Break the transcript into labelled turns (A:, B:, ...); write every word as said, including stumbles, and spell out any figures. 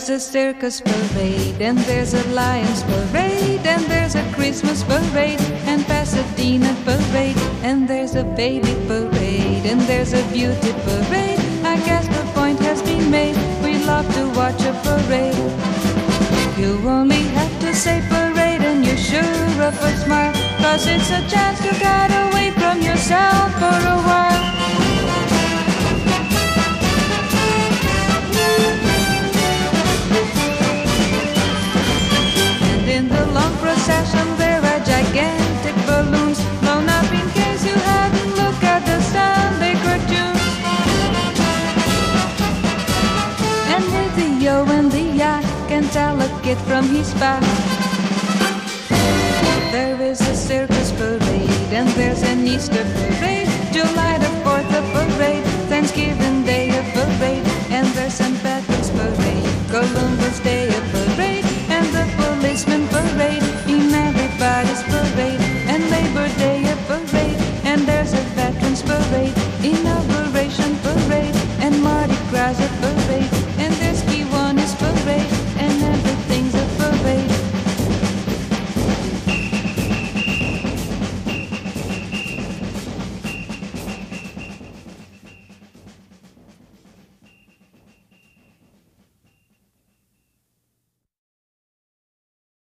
A: There's a circus parade, and there's a Lions parade, and there's a Christmas parade, and Pasadena parade, and there's a baby parade, and there's a beauty parade. I guess the point has been made, we love to watch a parade. You only have to say parade and you're sure of a smile, 'cause it's a chance to get away from yourself for a while. In the long procession there are gigantic balloons blown up in case you haven't looked at the Sunday cartoons. And with the yo and the ya can tell a kid from his past